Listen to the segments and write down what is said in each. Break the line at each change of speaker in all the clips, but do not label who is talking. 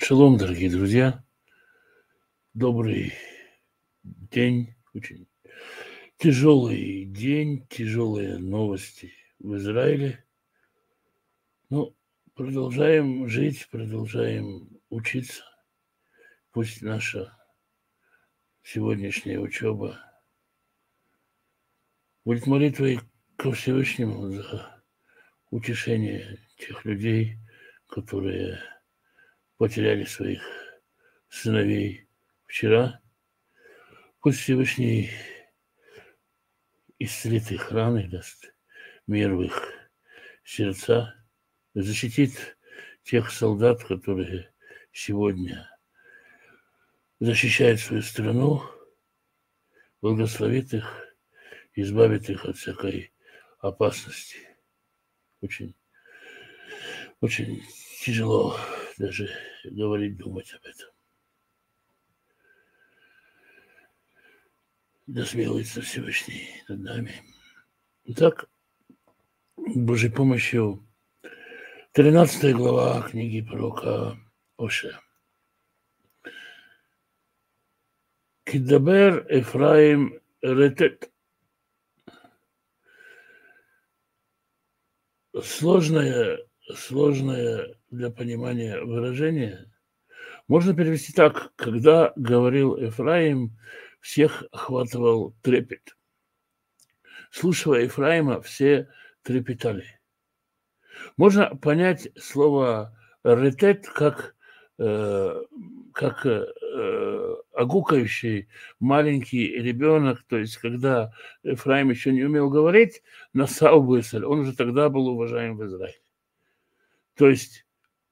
Шалом, дорогие друзья. Добрый день. Очень тяжелый день, тяжелые новости в Израиле. Ну, продолжаем жить, продолжаем учиться. Пусть наша сегодняшняя учеба будет молитвой ко Всевышнему за утешение тех людей, которые потеряли своих сыновей вчера. Пусть Всевышний исцелит их раны, даст мир в их сердца, защитит тех солдат, которые сегодня защищают свою страну, благословит их, избавит их от всякой опасности. Очень, очень тяжело даже говорить, думать об этом. Да смилуется Всевышний над нами. Итак, Божьей помощью 13 глава книги пророка Оше. Кидабер Эфраим ретет. Сложное для понимания выражение можно перевести так: когда говорил Эфраим, всех охватывал трепет. Слушая Ефраима, все трепетали. Можно понять слово ретет как огукающий маленький ребенок, то есть когда Ефраим еще не умел говорить, насал мысль, он уже тогда был уважаем в Израиле. То есть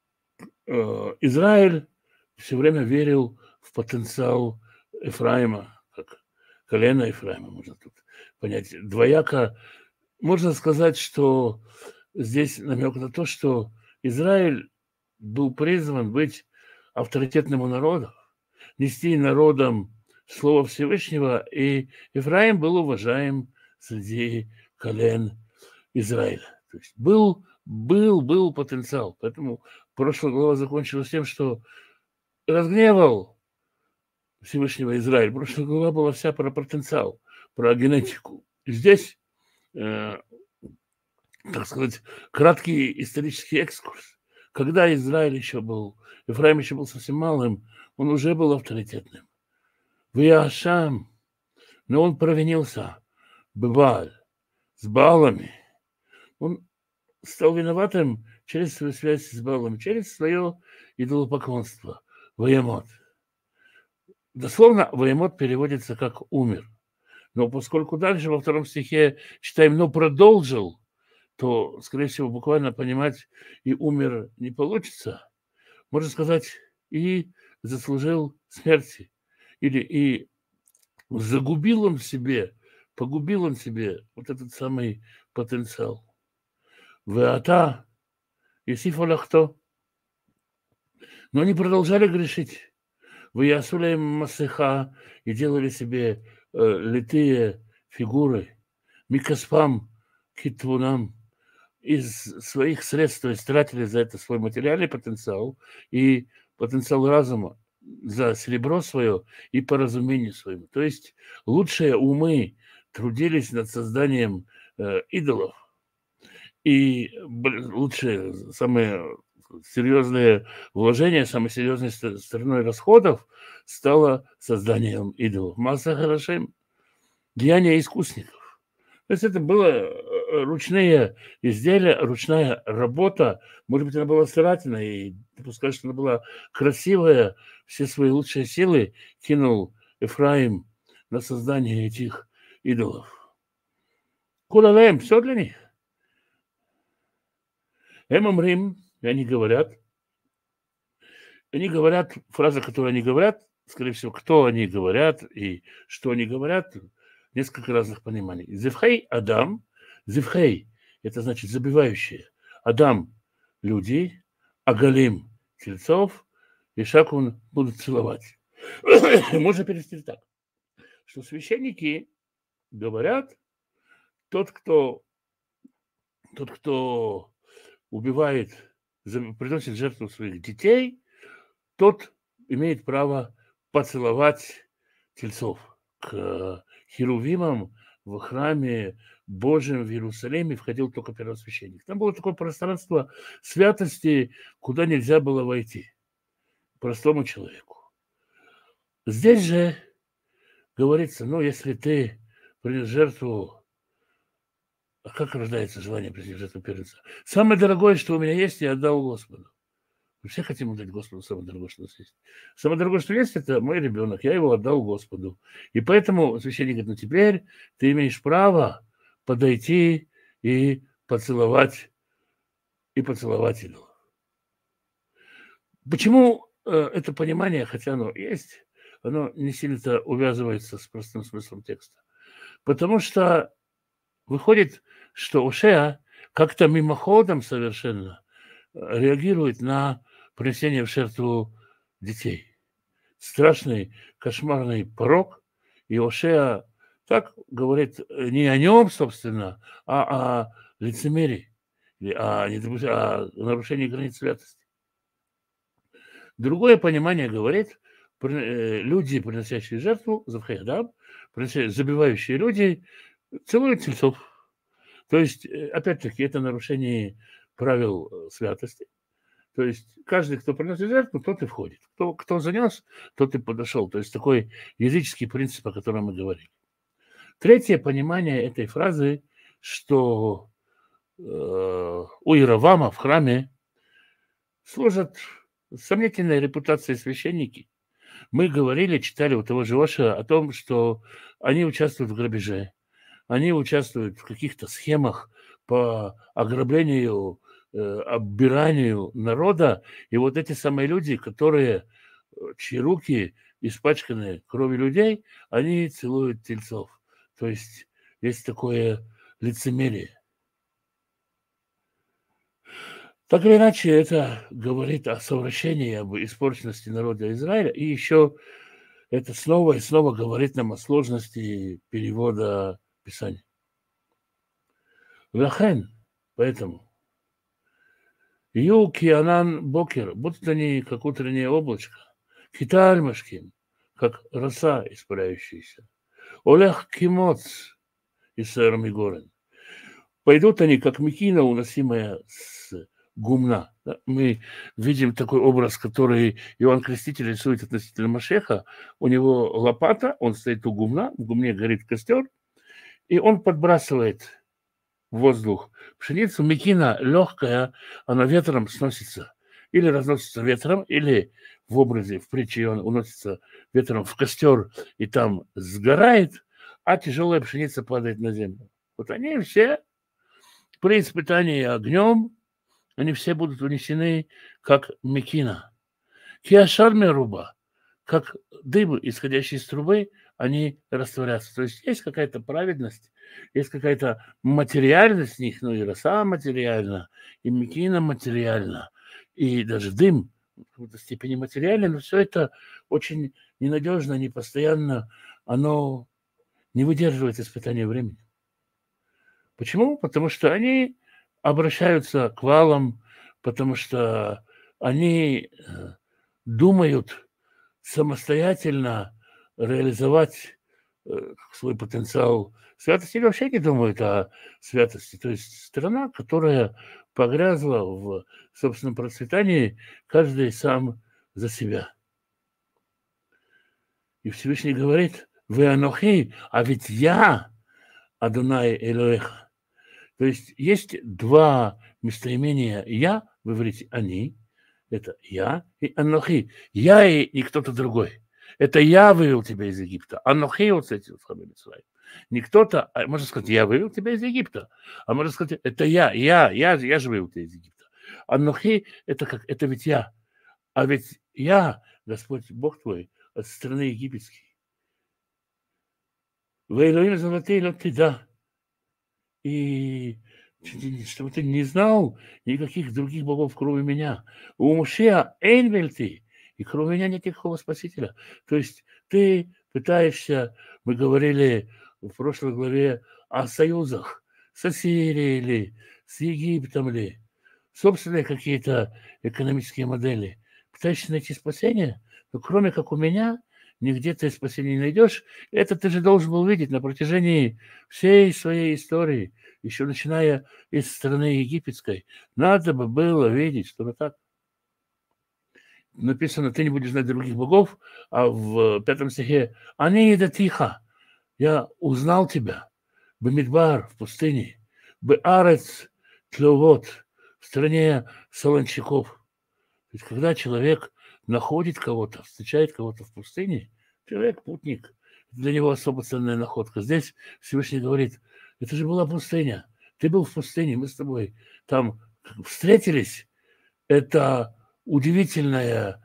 Израиль все время верил в потенциал Ефраима, как колено Ефраима, можно тут понять. Двояко можно сказать, что здесь намек на то, что Израиль был призван быть авторитетным у народов, нести народам слово Всевышнего, и Ефраим был уважаем среди колен Израиля. То есть был потенциал. Поэтому прошлая глава закончилась тем, что разгневал Всевышнего Израиль. Прошлая глава была вся про потенциал, про генетику. И здесь, так сказать, краткий исторический экскурс. Когда Израиль еще был, Ефраим еще был совсем малым, он уже был авторитетным. Вияшам, но он провинился. Бываль, с Баалами. Он стал виноватым через свою связь с Баалом, через свое идолопоклонство. Ваямот. Дословно Ваямот переводится как «умер». Но поскольку дальше во 2 стихе читаем «но продолжил», то, скорее всего, буквально понимать и умер не получится. Можно сказать, и заслужил смерти. Или и погубил он себе вот этот самый потенциал. Веата Исиф Олахто. Но они продолжали грешить. Ваясулем Масыха и делали себе литые фигуры. Микаспам Китвунам. Из своих средств, то есть тратили за это свой материальный потенциал и потенциал разума, за серебро свое и по разумению своему. То есть лучшие умы трудились над созданием идолов, и лучшие, самые серьезные вложения, самой серьезной стороной расходов стало созданием идолов. Масса хорошим, деяния искусников. То есть это было ручные изделия, ручная работа. Может быть, она была старательная, и пускай, что она была красивая, все свои лучшие силы кинул Ефраим на создание этих идолов. Кулалем, все для них. Эмамрим, и они говорят, фраза, которую они говорят, скорее всего, кто они говорят и что они говорят, несколько разных пониманий. Зевхей Адам, Зевхей – это значит забивающие. Адам – люди, Агалим – тельцов, и Шакун будут целовать. Можно перевести так, что священники говорят, тот, кто убивает, приносит жертву своих детей, тот имеет право поцеловать тельцов. К херувимам в храме Божьем в Иерусалиме входил только первосвященник. Там было такое пространство святости, куда нельзя было войти простому человеку. Здесь же говорится, ну, если ты принес жертву, а как рождается желание принести жертву первенца? Самое дорогое, что у меня есть, я отдал Господу. Мы все хотим отдать Господу самое дорогое, что у нас есть. Самое дорогое, что есть, это мой ребенок. Я его отдал Господу. И поэтому священник говорит, ну теперь ты имеешь право подойти и поцеловать его. Почему это понимание, хотя оно есть, оно не сильно-то увязывается с простым смыслом текста? Потому что выходит, что Ошеа как-то мимоходом совершенно реагирует на принесение в жертву детей. Страшный, кошмарный порок. И Ошеа так говорит не о нем, собственно, а о лицемерии, о нарушении границ святости. Другое понимание говорит, люди, приносящие жертву, завхаядам, забивающие люди, целуют тельцов. То есть, опять-таки, это нарушение правил святости. То есть каждый, кто приносит жертву, тот и входит. Кто занес, тот и подошел. То есть такой языческий принцип, о котором мы говорили. Третье понимание этой фразы, что у Иеровама в храме служат сомнительной репутацией священники. Мы говорили, читали у того же Оша о том, что они участвуют в грабеже, они участвуют в каких-то схемах по ограблению, оббиранию народа. И вот эти самые люди, чьи руки испачканы кровью людей, они целуют тельцов. То есть есть такое лицемерие. Так или иначе, это говорит о совращении, об испорченности народа Израиля. И еще это снова и снова говорит нам о сложности перевода Писания. Лахен, поэтому Ю кианан бокер, будут они как утреннее облачко, киталь машкин, как роса испаряющаяся. Олег кимоц из Мигорен. Пойдут они, как мекина, уносимая с гумна. Мы видим такой образ, который Иоанн Креститель рисует относительно Машеха. У него лопата, он стоит у гумна, в гумне горит костер, и он подбрасывает в воздух пшеницу. Мекина легкая, она ветром сносится. Или разносится ветром, или в образе, в притче он уносится ветром в костер и там сгорает, а тяжелая пшеница падает на землю. Вот они все при испытании огнем, они все будут унесены, как мекина. Киашар меруба, как дым, исходящий из трубы, они растворятся. То есть есть какая-то праведность, есть какая-то материальность в них, ну и роса материальна, и мекина материальна, и даже дым в какой-то степени материален, но все это очень ненадежно, непостоянно, оно не выдерживает испытания времени. Почему? Потому что они обращаются к валам, потому что они думают самостоятельно реализовать свой потенциал святости или вообще не думают о святости. То есть страна, которая погрязла в собственном процветании, каждый сам за себя. И Всевышний говорит, вы анохи, а ведь я Адонай Элоэха. То есть два местоимения «я», вы говорите «они», это «я» и «анохи». «Я» и кто-то другой. Это «я вывел тебя из Египта». «Анохи» вот с этим Мицраим. Не кто-то, а можно сказать «я вывел тебя из Египта». А можно сказать «это я же вывел тебя из Египта». «Анохи» это ведь я. А ведь я, Господь Бог твой, от страны египетской. «Вэйлоим золотей лот да». И чтобы ты не знал никаких других богов, кроме меня. У Мушея Эйнвельти, и кроме меня нет никакого спасителя. То есть ты пытаешься, мы говорили в прошлой главе о союзах с Ассирией ли, с Египтом ли, собственные какие-то экономические модели. пытаешься найти спасение, но кроме как у меня, нигде ты спасения не найдешь. Это ты же должен был видеть на протяжении всей своей истории, еще начиная из страны египетской. Надо бы было видеть, что так. Написано, ты не будешь знать других богов, а в 5 стихе «Они да тихо, я узнал тебя, Бамидбар в пустыне, Беарец тлевот в стране солончаков». То есть, когда человек находит кого-то, встречает кого-то в пустыне, человек путник, для него особо ценная находка. Здесь Всевышний говорит, это же была пустыня, ты был в пустыне, мы с тобой там встретились, это удивительное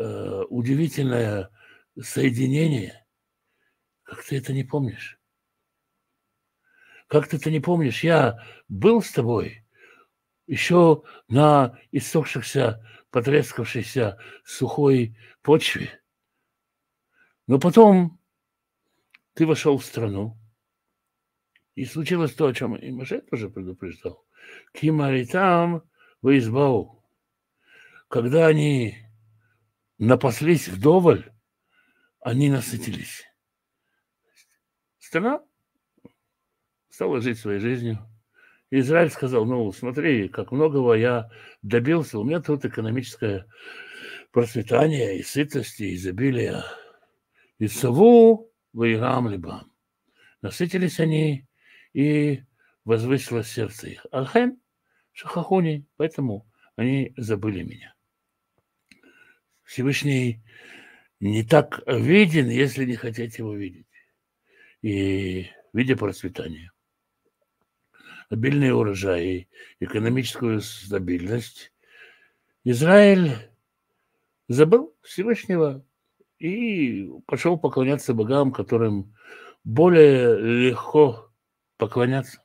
соединение. Как ты это не помнишь? Как ты это не помнишь? Я был с тобой еще на иссохшихся, потрескавшейся сухой почве. Но потом ты вошел в страну, и случилось то, о чем и Моше тоже предупреждал. Кимаритам в избау. Когда они напаслись вдоволь, они насытились. Страна стала жить своей жизнью. Израиль сказал, ну, смотри, как многого я добился. У меня тут экономическое процветание, и сытость, и изобилие. И сову выиграм либо. Насытились они, и возвысилось сердце их. Алхен шахахуни, поэтому они забыли меня. Всевышний не так виден, если не хотеть его видеть. И видя процветание, обильные урожаи, экономическую стабильность, Израиль забыл Всевышнего и пошел поклоняться богам, которым более легко поклоняться.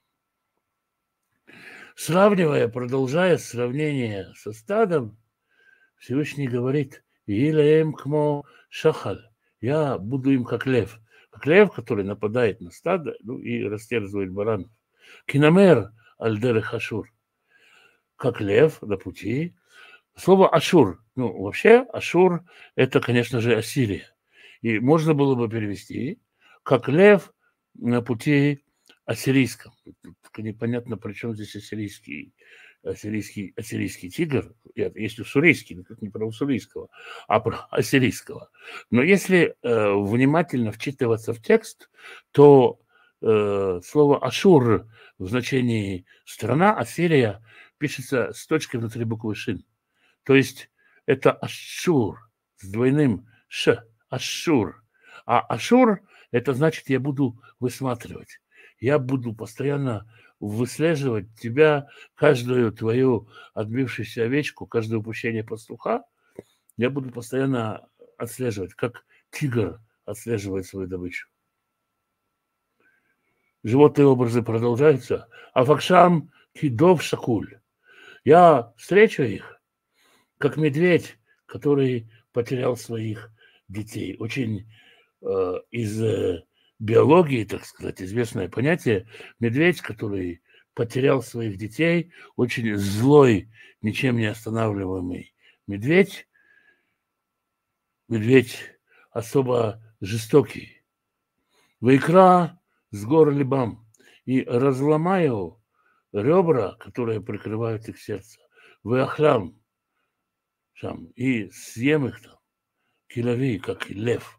Сравнивая, продолжая сравнение со стадом, Всевышний говорит, «Илэм кмо шахаль», я буду им как лев, который нападает на стадо, ну, и растерзывает баранов. Кинамер аль-дерех Ашур, как лев на пути. Слово Ашур, ну, вообще Ашур – это, конечно же, Ассирия. И можно было бы перевести как лев на пути ассирийском. Непонятно, при чем здесь ассирийский тигр. Есть уссурийский, но тут не про уссурийского, а про ассирийского. Но если внимательно вчитываться в текст, то слово Ашур в значении страна, Ассирия, пишется с точкой внутри буквы Шин. То есть это Ашур с двойным Ш, Ашур. А Ашур – это значит, я буду высматривать. Я буду постоянно выслеживать тебя, каждую твою отбившуюся овечку, каждое упущение пастуха. Я буду постоянно отслеживать, как тигр отслеживает свою добычу. Животные образы продолжаются. А факшам кидов шакуль. Я встречу их, как медведь, который потерял своих детей. Очень из биологии, так сказать, известное понятие. Медведь, который потерял своих детей, очень злой, ничем не останавливаемый медведь. Медведь особо жестокий. Вайкра с гор Либам. И разломаю ребра, которые прикрывают их сердце. Вайахлям. И съем их там. Килави, как лев.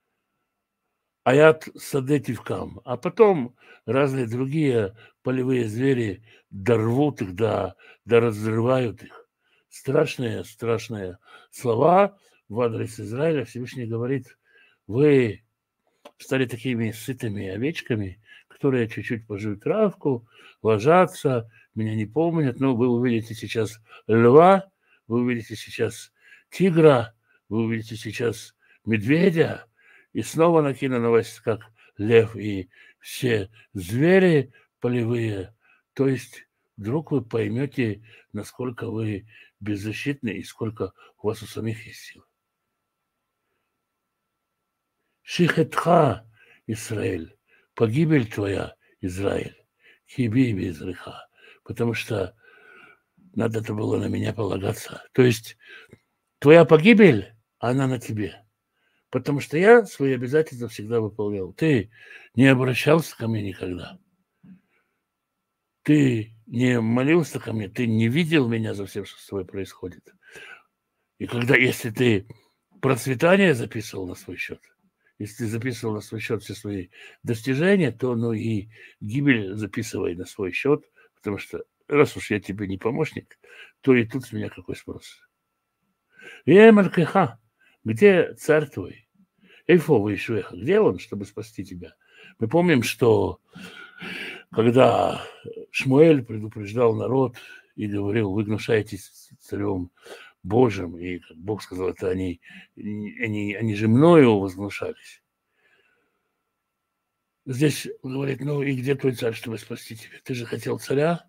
Аят садетивкам. А потом разные другие полевые звери дорвут их, да разрывают их. Страшные слова в адрес Израиля. Всевышний говорит, вы стали такими сытыми овечками, которые чуть-чуть пожуют травку, ложатся, меня не помнят, но вы увидите сейчас льва, вы увидите сейчас тигра, вы увидите сейчас медведя, и снова накину на вас, как лев и все звери полевые. То есть вдруг вы поймете, насколько вы беззащитны и сколько у вас у самих есть сил. Шихетха, Израиль, погибель твоя, Израиль, хиби без греха, потому что надо-то было на меня полагаться. То есть твоя погибель, она на тебе. Потому что я свои обязательства всегда выполнял. Ты не обращался ко мне никогда. Ты не молился ко мне, ты не видел меня за всем, что с тобой происходит. И когда, если ты процветание записывал на свой счет, если ты записывал на свой счет все свои достижения, то ну и гибель записывай на свой счет, потому что раз уж я тебе не помощник, то и тут с меня какой спрос. Малькиха, где царь твой? Эйфо Ваишвеха, где он, чтобы спасти тебя? Мы помним, что когда Шмуэль предупреждал народ и говорил, вы гнушаетесь царем Божьим, и как Бог сказал, это они же мною возгнушались. Здесь говорит, ну и где твой царь, чтобы спасти тебя? Ты же хотел царя?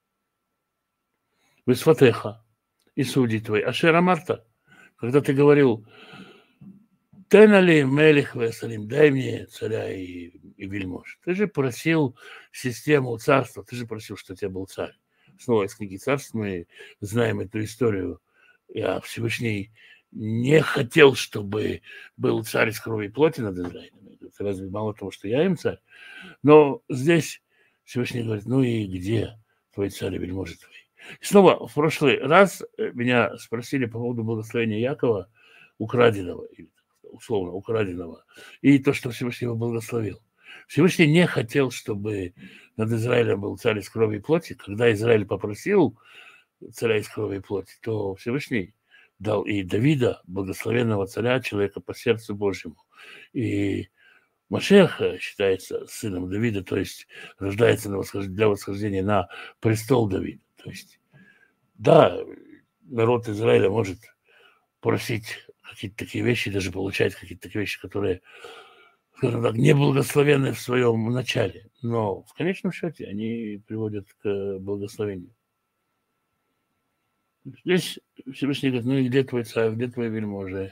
Высфатеха, и судьи твои. Ашера Марта, когда ты говорил, Тенали Мелих Весалим, дай мне царя и вельмож. Ты же просил систему царства, ты же просил, что у тебя был царь. Снова из книги Царств мы знаем эту историю. Я Всевышний не хотел, чтобы был царь из крови и плоти над Израилем. Разве мало того, что я им царь? Но здесь Всевышний говорит, ну и где твой царь и вельможи твои? И снова, в прошлый раз меня спросили по поводу благословения Якова, украденного, условно украденного, и то, что Всевышний его благословил. Всевышний не хотел, чтобы над Израилем был царь из крови и плоти. Когда Израиль попросил царя из крови и плоти, то Всевышний дал и Давида, благословенного царя, человека по сердцу Божьему. И Машех считается сыном Давида, то есть рождается для восхождения на престол Давида. То есть, да, народ Израиля может просить какие-то такие вещи, даже получать какие-то такие вещи, которые, скажем так, неблагословенны в своем начале. Но в конечном счете они приводят к благословению. Здесь Всевышний говорит, ну и где твой царь, где твой вельможи?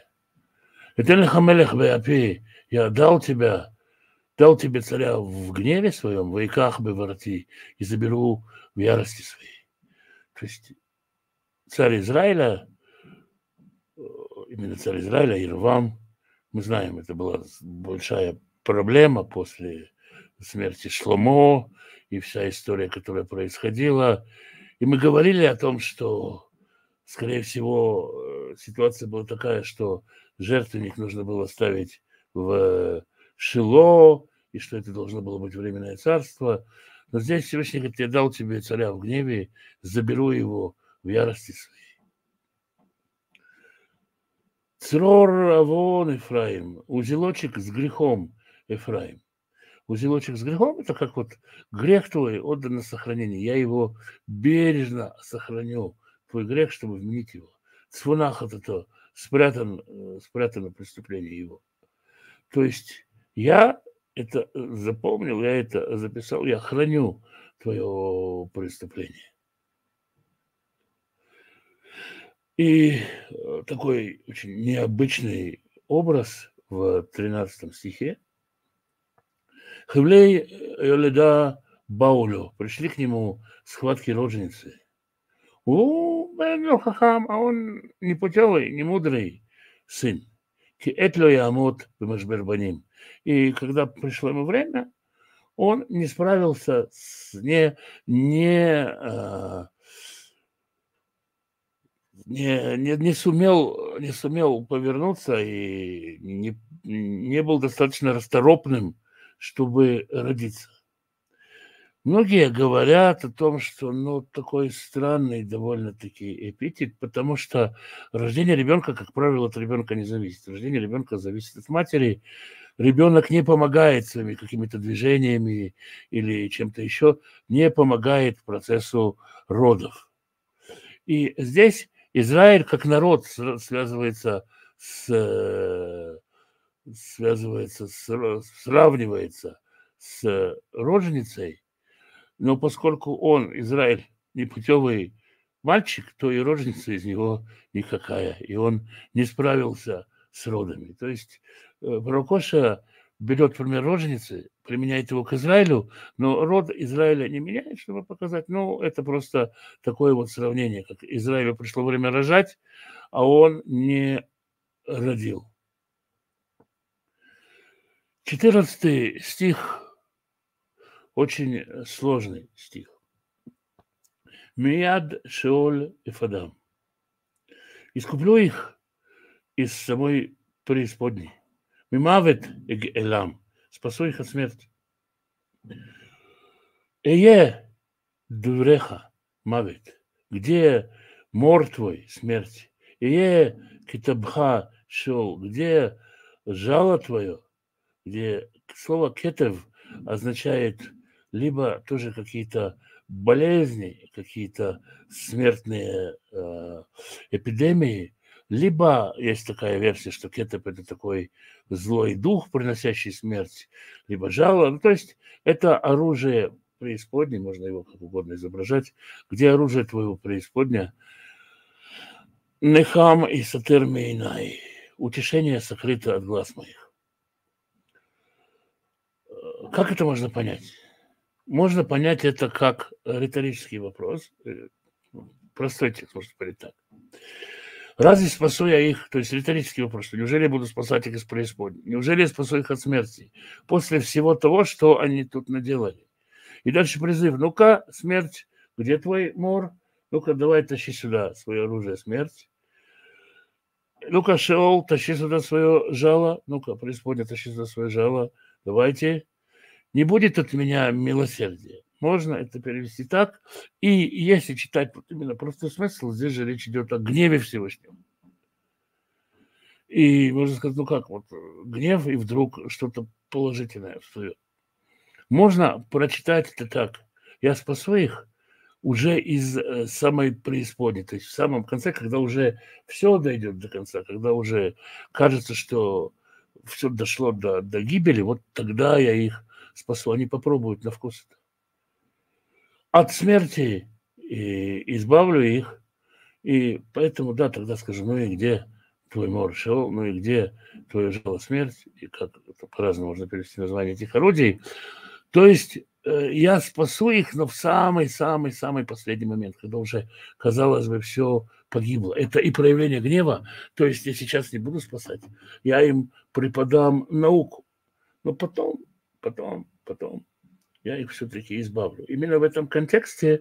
Я дал тебе царя в гневе своем, в иках бы ворти, и заберу в ярости своей. То есть царь Израиля, именно царь Израиля, Ирвам, мы знаем, это была большая проблема после смерти Шломо и вся история, которая происходила. И мы говорили о том, что, скорее всего, ситуация была такая, что жертвенник нужно было ставить в Шило, и что это должно было быть временное царство. Но здесь Всевышний говорит, я дал тебе царя в гневе, заберу его в ярости своей. Црор авон Ефраим, узелочек с грехом Ефраим. Узелочек с грехом – это как вот грех твой отдан на сохранение. Я его бережно сохраню, твой грех, чтобы вменить его. Цфунахат – это спрятано преступление его. То есть я это запомнил, я это записал, я храню твое преступление. И такой очень необычный образ в 13 стихе. Хевлей Йоледа Баулю. Пришли к нему схватки роженицы. Бен Хахам, а он не путевый, не мудрый сын. Этло Ямот Бемашбербаним. И когда пришло ему время, он не справился не сумел повернуться и не был достаточно расторопным, чтобы родиться. Многие говорят о том, что такой странный довольно-таки эпитет, потому что рождение ребенка, как правило, от ребенка не зависит. Рождение ребенка зависит от матери. Ребенок не помогает своими какими-то движениями или чем-то еще, не помогает процессу родов. И здесь Израиль как народ сравнивается с роженицей, но поскольку он, Израиль, непутевый мальчик, то и роженица из него никакая, и он не справился с родами. То есть пророк Оша берет пример роженицы, применяет его к Израилю, но род Израиля не меняет, чтобы показать, это просто такое вот сравнение, как Израилю пришло время рожать, а он не родил. 14 стих, очень сложный стих. Мияд Шеоль и Фадам. Искуплю их из самой преисподней. Мимавет Элам. Спасу их от смерти. Эе Дуреха Мавет. Где мор твой, смерть? Эе Китабха Шел. Где жало твое? Где слово кетев означает либо тоже какие-то болезни, какие-то смертные эпидемии, либо есть такая версия, что кетев – это такой злой дух, приносящий смерть, либо жало. Ну, то есть это оружие преисподней, можно его как угодно изображать, где оружие твоего преисподня, нехам и сатер мейнай, утешение сокрыто от глаз моих. Как это можно понять? Можно понять это как риторический вопрос. Простой текст, можно сказать так. Разве спасу я их, то есть риторический вопрос, неужели я буду спасать их из преисподней? Неужели я спасу их от смерти? После всего того, что они тут наделали. И дальше призыв, ну-ка, смерть, где твой мор? Ну-ка, давай тащи сюда свое оружие, смерть. Ну-ка, Шеол, тащи сюда свое жало. Ну-ка, преисподня, тащи сюда свое жало. Давайте. Не будет от меня милосердия. Можно это перевести так. И если читать вот именно простой смысл, здесь же речь идет о гневе Всевышнего. И можно сказать, ну как, вот гнев, и вдруг что-то положительное встает. Можно прочитать это так. Я спасу их уже из самой преисподней, то есть в самом конце, когда уже все дойдет до конца, когда уже кажется, что все дошло до гибели, вот тогда я их спасу. Они попробуют на вкус это. От смерти избавлю их. И поэтому, да, тогда скажу, ну и где твой мор шел, ну и где твое жало смерть, и как это по-разному можно перевести название этих орудий. То есть я спасу их, но в самый-самый-самый последний момент, когда уже, казалось бы, все погибло. Это и проявление гнева, то есть я сейчас не буду спасать, я им преподам науку, но потом я их все-таки избавлю. Именно в этом контексте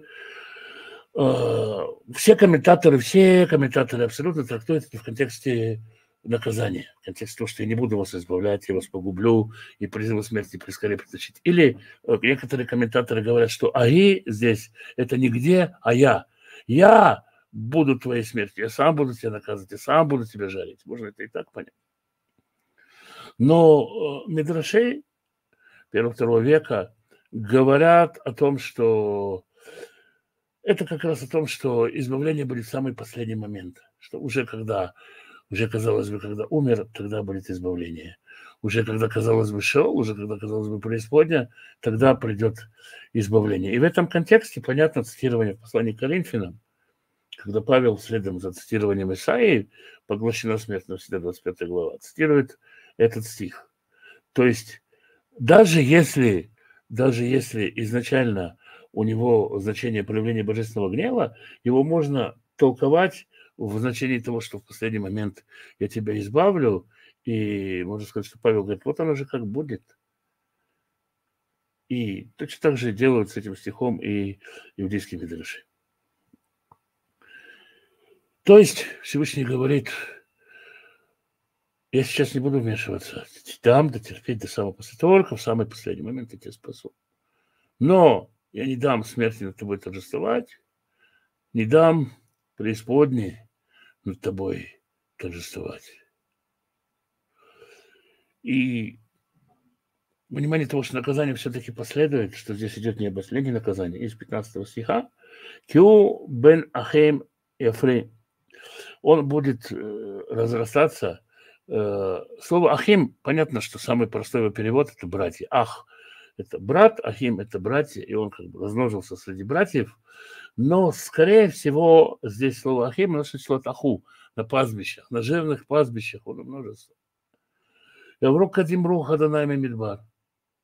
все комментаторы абсолютно трактуют это в контексте наказания, в контексте того, что я не буду вас избавлять, я вас погублю и призыву смерти прискорее притащить. Или некоторые комментаторы говорят, что аи здесь это не где, а я. Я буду твоей смертью, я сам буду тебя наказывать, я сам буду тебя жарить. Можно это и так понять. Но мидрашей первого-второго века говорят о том, что это как раз о том, что избавление будет в самый последний момент, что уже казалось бы, когда умер, тогда будет избавление. Уже когда, казалось бы, шел, уже когда, казалось бы, преисподня, тогда придет избавление. И в этом контексте понятно цитирование в послании к Коринфянам, когда Павел следом за цитированием Исаии «Поглощена смерть навсегда», 25 глава, цитирует этот стих. То есть даже если изначально у него значение проявления божественного гнева, его можно толковать в значении того, что в последний момент я тебя избавлю, и можно сказать, что Павел говорит, вот оно же как будет. И точно так же делают с этим стихом и иудейские мидраши. То есть Всевышний говорит, я сейчас не буду вмешиваться, дам дотерпеть до самого после, только в самый последний момент я тебя спасу. Но я не дам смерти над тобой торжествовать, не дам преисподней над тобой торжествовать. И понимание того, что наказание все-таки последует, что здесь идет не об последнее наказание, из 15 стиха, «Киу бен ахем яфри», он будет разрастаться. Слово «ахим», понятно, что самый простой его перевод – это «братья». «Ах» – это брат, «ахим» – это братья, и он как бы размножился среди братьев. Но, скорее всего, здесь слово «ахим» носит слово «таху» на пастбищах, на жирных пастбищах он умножится. «Яврок кадимру хаданайми мидбар».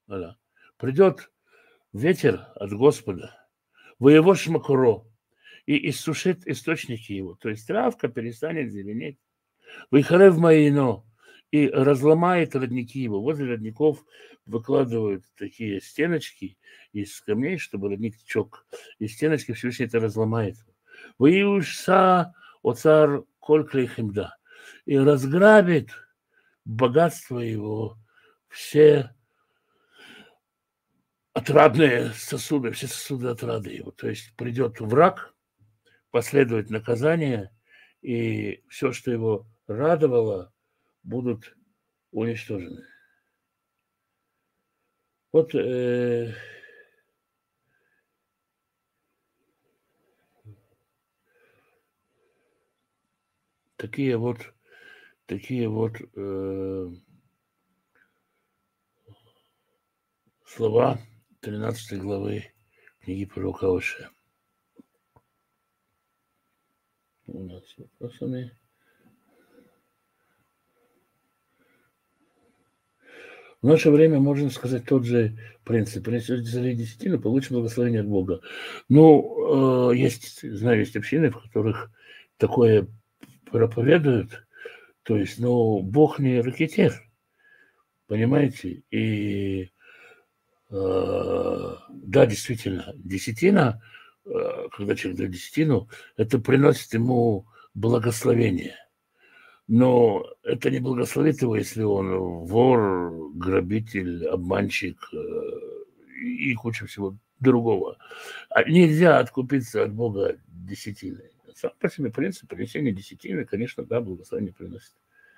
Придет ветер от Господа, «воевош макуро», и иссушит источники его. То есть травка перестанет зеленеть. Выхарев маино, и разломает родники его. Возле родников выкладывают такие стеночки из камней, чтобы родник течек. И стеночки Всевышний это разломает. Выюшса оцар коль клейхимда. И разграбит богатство его, все отрадные сосуды, все сосуды отрады его. То есть придет враг, последует наказание, и все, что его радовало, будут уничтожены. Вот такие вот слова 13 главы книги пророка Осия. У нас с вопросами. В наше время можно сказать тот же принцип. Если залей десятину, получим благословение от Бога. Ну, знаю, есть общины, в которых такое проповедуют. То есть, Бог не ракетир, понимаете? И да, действительно, десятина, когда человек дает десятину, это приносит ему благословение. Но это не благословит его, если он вор, грабитель, обманщик и куча всего другого. Нельзя откупиться от Бога десятиной. Сам по себе принцип принесения десятины, конечно, да, благословение приносит.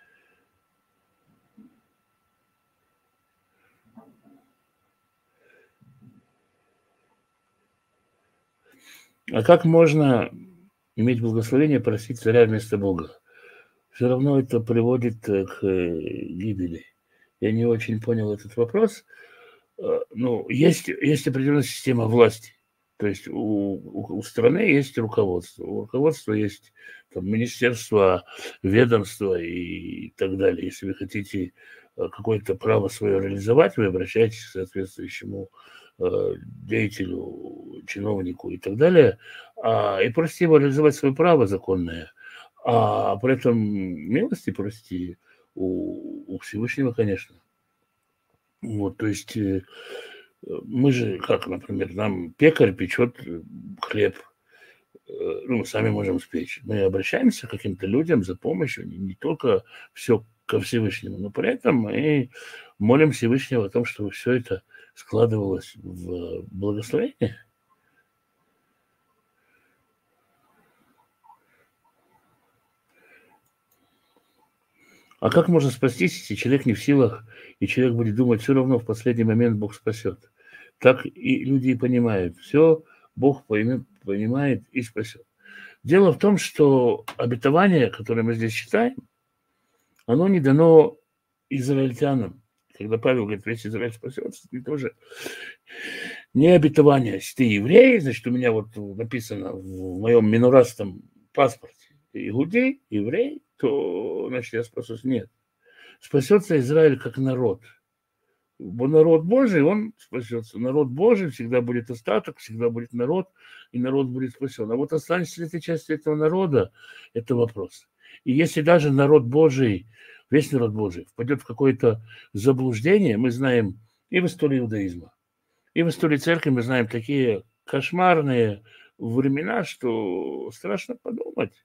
А как можно иметь благословение, просить царя вместо Бога? Все равно это приводит к гибели. Я не очень понял этот вопрос. Есть определенная система власти. То есть у страны есть руководство. У руководства есть там, министерство, ведомство и так далее. Если вы хотите какое-то право свое реализовать, вы обращаетесь к соответствующему деятелю, чиновнику и так далее, и просите его реализовать свое право законное. А при этом милости просите у Всевышнего, конечно. Вот, то есть мы же, как, например, нам пекарь печет хлеб, мы сами можем спечь. Мы обращаемся к каким-то людям за помощью, не только все ко Всевышнему, но при этом мы молим Всевышнего о том, чтобы все это складывалось в благословение. А как можно спастись, если человек не в силах, и человек будет думать, все равно в последний момент Бог спасет? Так и люди и понимают. Все Бог понимает и спасет. Дело в том, что обетование, которое мы здесь читаем, оно не дано израильтянам. Когда Павел говорит, весь Израиль спасется, это тоже не обетование. Если ты еврей, значит, у меня вот написано в моем минорастом паспорте иудей, еврей, то, значит, я спасусь. Нет. Спасется Израиль как народ. Народ Божий, он спасется. Народ Божий, всегда будет остаток, всегда будет народ, и народ будет спасен. А вот останется ли ты частью этого народа, это вопрос. И если даже народ Божий, весь народ Божий впадет в какое-то заблуждение, мы знаем и в истории иудаизма, и в истории церкви мы знаем такие кошмарные времена, что страшно подумать.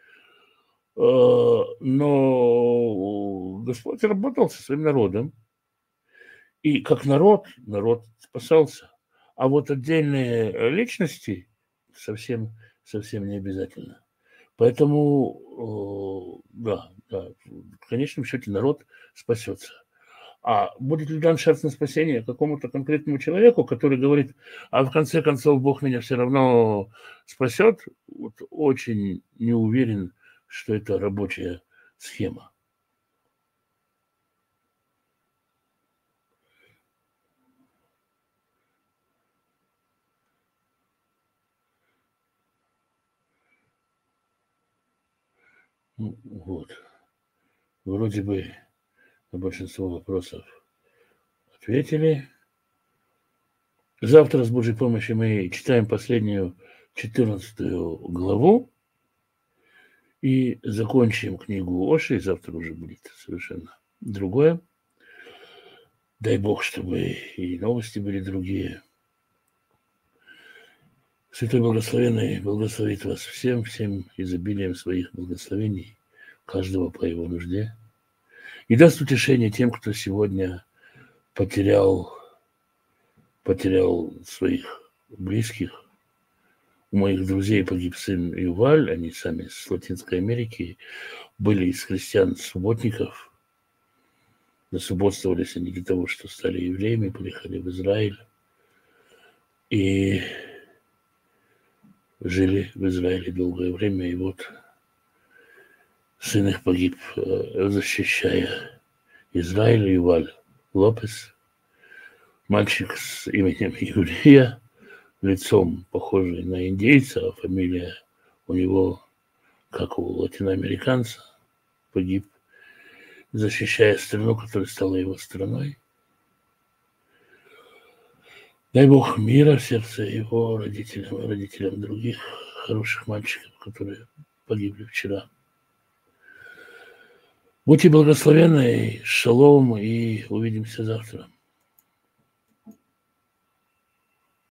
Но Господь работал со своим народом, и как народ спасался. А вот отдельные личности совсем не обязательно. Поэтому, да, в конечном счете народ спасется. А будет ли дан шанс на спасение какому-то конкретному человеку, который говорит, а в конце концов Бог меня все равно спасет, вот очень не уверен, что это рабочая схема. Вот. Вроде бы на большинство вопросов ответили. Завтра с Божьей помощью мы читаем последнюю 14 главу и закончим книгу Оши, и завтра уже будет совершенно другое. Дай Бог, чтобы и новости были другие. Святой Благословенный благословит вас всем изобилием своих благословений, каждого по его нужде. И даст утешение тем, кто сегодня потерял своих близких. У моих друзей погиб сын Юваль, они сами с Латинской Америки, были из христиан-субботников. Засубботствовались они для того, что стали евреями, приехали в Израиль и жили в Израиле долгое время. И вот сын их погиб, защищая Израиль, Юваль Лопес, мальчик с именем Юлия, лицом похожий на индейца, а фамилия у него, как у латиноамериканца, погиб, защищая страну, которая стала его страной. Дай Бог мира в сердце его родителям и родителям других хороших мальчиков, которые погибли вчера. Будьте благословенны, шалом, и увидимся завтра.